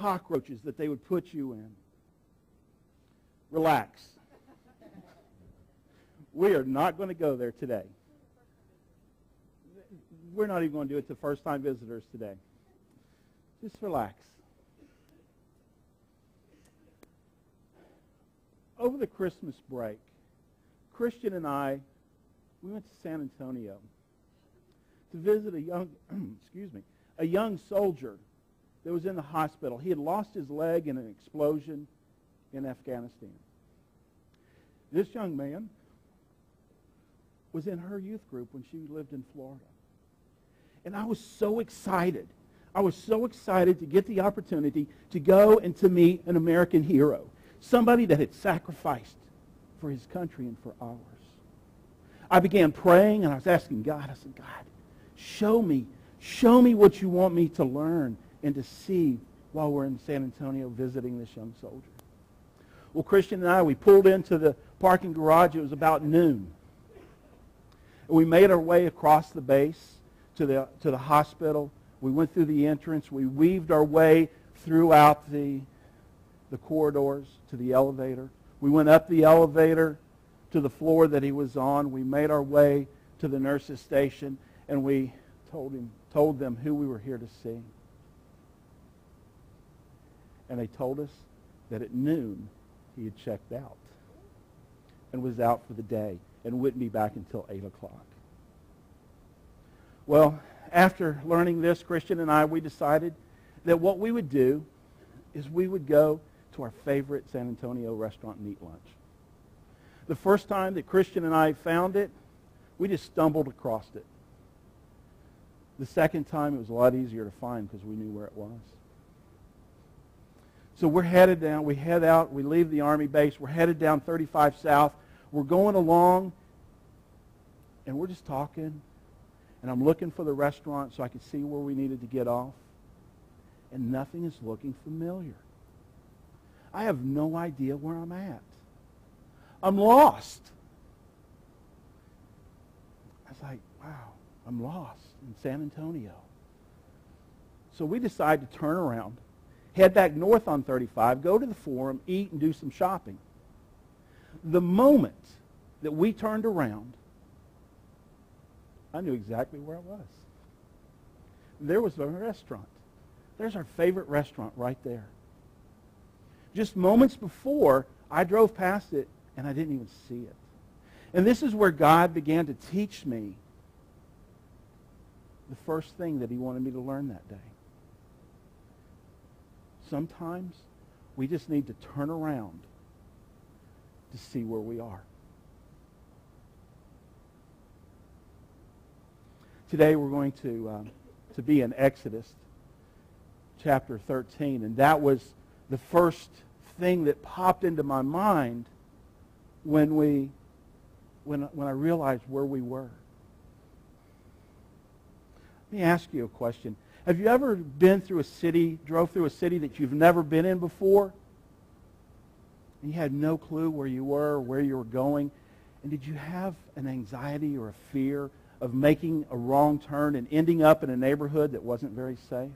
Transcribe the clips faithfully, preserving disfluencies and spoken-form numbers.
cockroaches that they would put you in. Relax. We are not going to go there today. We're not even going to do it to first-time visitors today. Just relax. Over the Christmas break, Christian and I, we went to San Antonio to visit a young, excuse me, a young soldier that was in the hospital. He had lost his leg in an explosion in Afghanistan. This young man was in her youth group when she lived in Florida. And I was so excited. I was so excited to get the opportunity to go and to meet an American hero, somebody that had sacrificed for his country and for ours. I began praying, and I was asking God, I said, God, show me, show me what you want me to learn and to see while we're in San Antonio visiting this young soldier. Well, Christian and I, we pulled into the parking garage. It was about noon. And we made our way across the base to the, to the hospital. We went through the entrance. We weaved our way throughout the, the corridors to the elevator. We went up the elevator to the floor that he was on. We made our way to the nurse's station, and we told him, told them who we were here to see. And they told us that at noon he had checked out and was out for the day and wouldn't be back until eight o'clock. Well, after learning this, Christian and I, we decided that what we would do is we would go to our favorite San Antonio restaurant and eat lunch. The first time that Christian and I found it, we just stumbled across it. The second time, it was a lot easier to find because we knew where it was. So we're headed down. We head out. We leave the Army base. We're headed down thirty-five South. We're going along, and we're just talking. And I'm looking for the restaurant so I could see where we needed to get off. And nothing is looking familiar. I have no idea where I'm at. I'm lost. I was like, wow, I'm lost in San Antonio. So we decide to turn around, head back north on thirty-five, go to the Forum, eat, and do some shopping. The moment that we turned around, I knew exactly where it was. There was a restaurant. There's our favorite restaurant right there. Just moments before, I drove past it, and I didn't even see it. And this is where God began to teach me the first thing that he wanted me to learn that day. Sometimes we just need to turn around to see where we are. Today we're going to, um, to be in Exodus chapter thirteen, and that was the first thing that popped into my mind when we when, when I realized where we were. Let me ask you a question. Have you ever been through a city, drove through a city that you've never been in before? And you had no clue where you were or where you were going? And did you have an anxiety or a fear of making a wrong turn and ending up in a neighborhood that wasn't very safe?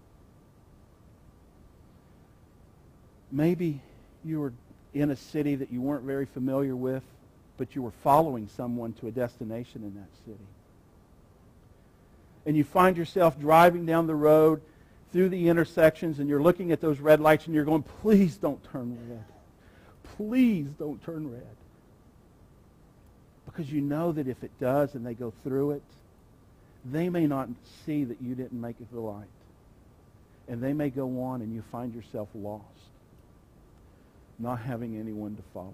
Maybe you were in a city that you weren't very familiar with, but you were following someone to a destination in that city. And you find yourself driving down the road through the intersections, and you're looking at those red lights, and you're going, please don't turn red. Please don't turn red. Because you know that if it does and they go through it, they may not see that you didn't make it to the light. And they may go on and you find yourself lost, not having anyone to follow.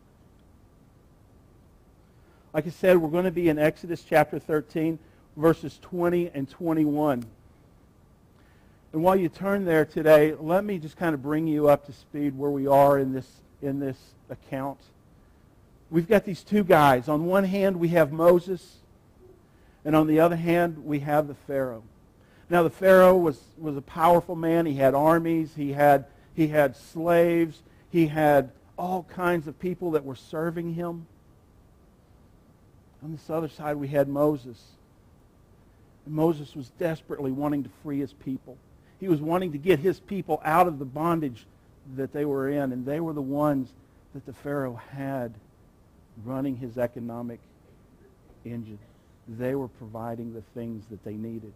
Like I said, we're going to be in Exodus chapter thirteen, verses twenty and twenty-one. And while you turn there today, let me just kind of bring you up to speed where we are in this, in this account. We've got these two guys. On one hand, we have Moses, and on the other hand, we have the Pharaoh. Now, the Pharaoh was, was a powerful man. He had armies. He had, he had slaves. He had all kinds of people that were serving him. On this other side, we had Moses. And Moses was desperately wanting to free his people. He was wanting to get his people out of the bondage that they were in, and they were the ones that the Pharaoh had running his economic engine. They were providing the things that they needed.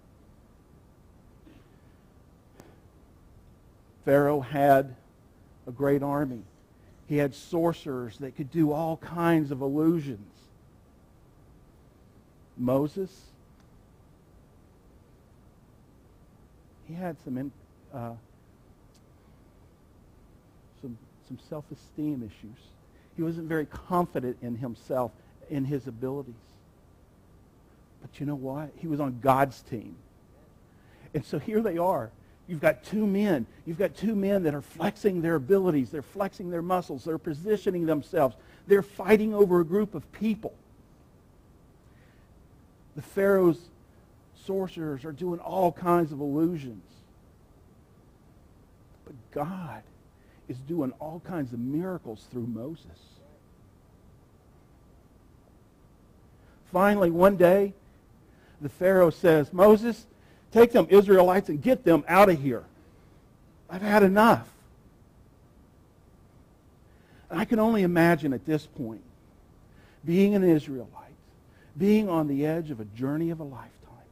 Pharaoh had a great army. He had sorcerers that could do all kinds of illusions. Moses, he had some uh, some some self-esteem issues. He wasn't very confident in himself, in his abilities. But you know what? He was on God's team. And so here they are. You've got two men. You've got two men that are flexing their abilities. They're flexing their muscles. They're positioning themselves. They're fighting over a group of people. The Pharaoh's sorcerers are doing all kinds of illusions. But God is doing all kinds of miracles through Moses. Finally, one day, the Pharaoh says, Moses, take them Israelites and get them out of here. I've had enough. And I can only imagine at this point, being an Israelite, being on the edge of a journey of a lifetime,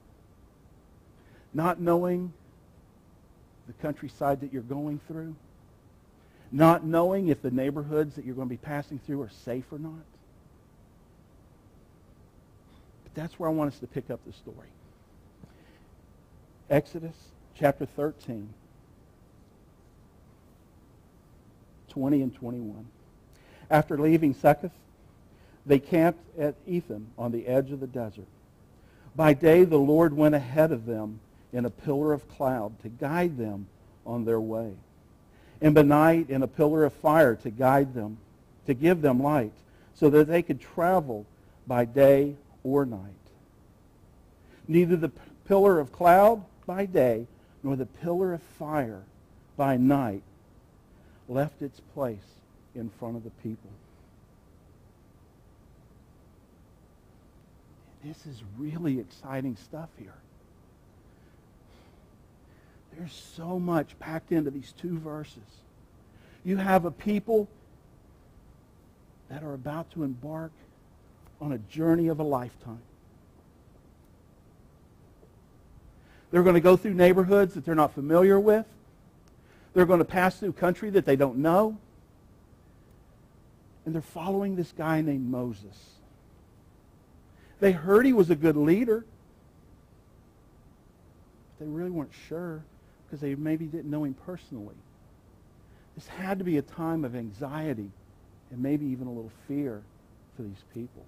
not knowing the countryside that you're going through, not knowing if the neighborhoods that you're going to be passing through are safe or not. But that's where I want us to pick up the story. Exodus chapter thirteen, twenty and twenty-one. After leaving Succoth, they camped at Etham on the edge of the desert. By day the Lord went ahead of them in a pillar of cloud to guide them on their way, and by night in a pillar of fire to guide them, to give them light, so that they could travel by day or night. Neither the pillar of cloud by day nor the pillar of fire by night left its place in front of the people. This is really exciting stuff here. There's so much packed into these two verses. You have a people that are about to embark on a journey of a lifetime. They're going to go through neighborhoods that they're not familiar with. They're going to pass through country that they don't know. And they're following this guy named Moses. They heard he was a good leader. But they really weren't sure because they maybe didn't know him personally. This had to be a time of anxiety and maybe even a little fear for these people.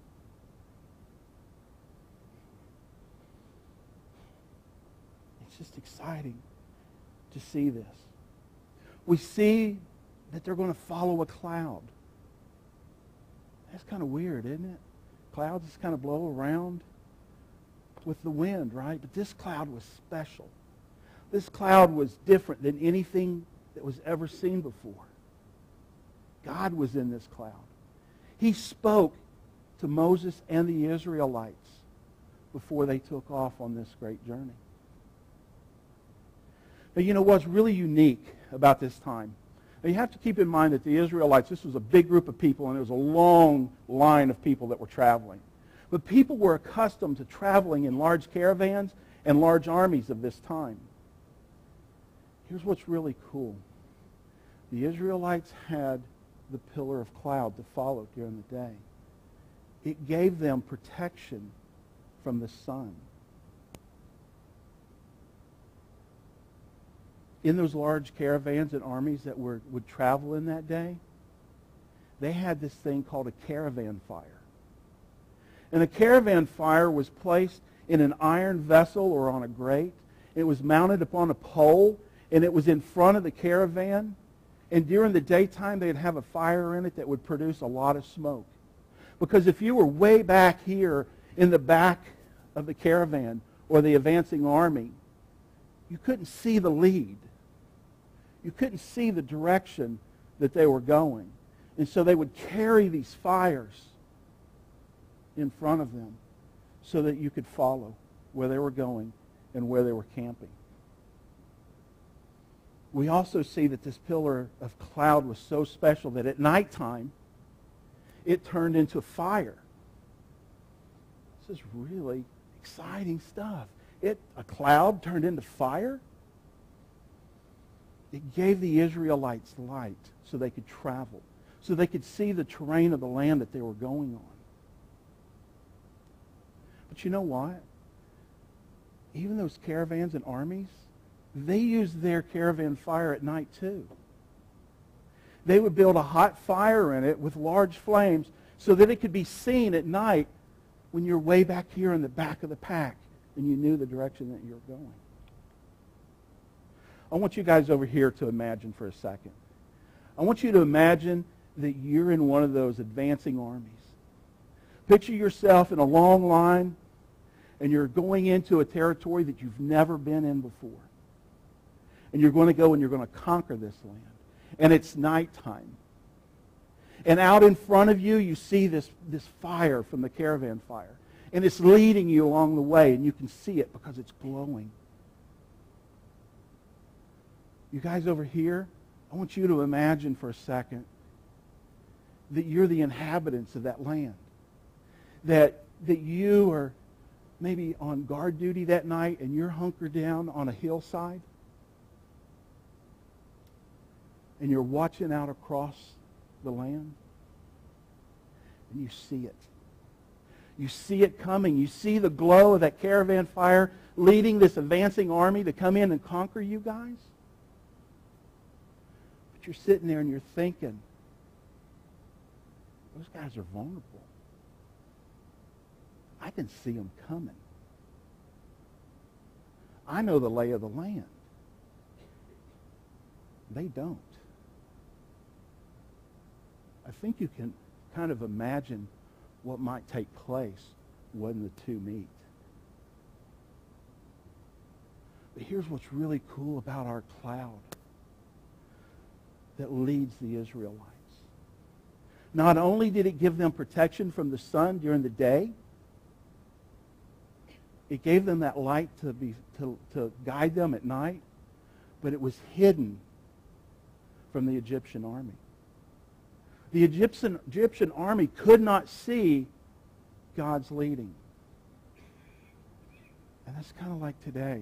It's just exciting to see this. We see that they're going to follow a cloud. That's kind of weird, isn't it? Clouds just kind of blow around with the wind, right? But this cloud was special. This cloud was different than anything that was ever seen before. God was in this cloud. He spoke to Moses and the Israelites before they took off on this great journey. Now, you know what's really unique about this time? Now, you have to keep in mind that the Israelites, this was a big group of people, and it was a long line of people that were traveling. But people were accustomed to traveling in large caravans and large armies of this time. Here's what's really cool. The Israelites had the pillar of cloud to follow during the day. It gave them protection from the sun. In those large caravans and armies that were, would travel in that day, they had this thing called a caravan fire. And a caravan fire was placed in an iron vessel or on a grate. It was mounted upon a pole, and it was in front of the caravan. And during the daytime, they'd have a fire in it that would produce a lot of smoke. Because if you were way back here in the back of the caravan or the advancing army, you couldn't see the lead. You couldn't see the direction that they were going. And so they would carry these fires in front of them so that you could follow where they were going and where they were camping. we also see that this pillar of cloud was so special that at nighttime, it turned into fire. This is really exciting stuff. It, a cloud turned into fire. It gave the Israelites light so they could travel, so they could see the terrain of the land that they were going on. But you know what? Even those caravans and armies, they used their caravan fire at night too. They would build a hot fire in it with large flames so that it could be seen at night when you're way back here in the back of the pack and you knew the direction that you're going. I want you guys over here to imagine for a second. I want you to imagine that you're in one of those advancing armies. Picture yourself in a long line and you're going into a territory that you've never been in before. And you're going to go and you're going to conquer this land. And it's nighttime. And out in front of you, you see this, this fire from the caravan fire. And it's leading you along the way, and you can see it because it's glowing. You guys over here, I want you to imagine for a second that you're the inhabitants of that land. That, that you are maybe on guard duty that night, and you're hunkered down on a hillside. And you're watching out across the land, and you see it. You see it coming. You see the glow of that caravan fire leading this advancing army to come in and conquer you guys. But you're sitting there and you're thinking, those guys are vulnerable. I can see them coming. I know the lay of the land. They don't. I think you can kind of imagine what might take place when the two meet. But here's what's really cool about our cloud that leads the Israelites. Not only did it give them protection from the sun during the day, it gave them that light to be to, to guide them at night, but it was hidden from the Egyptian army. The Egyptian, Egyptian army could not see God's leading. And that's kind of like today.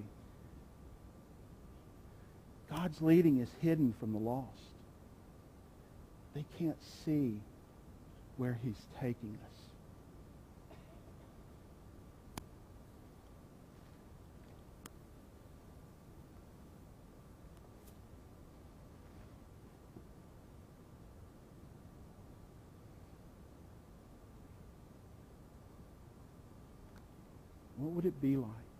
God's leading is hidden from the lost. They can't see where he's taking us. What would it be like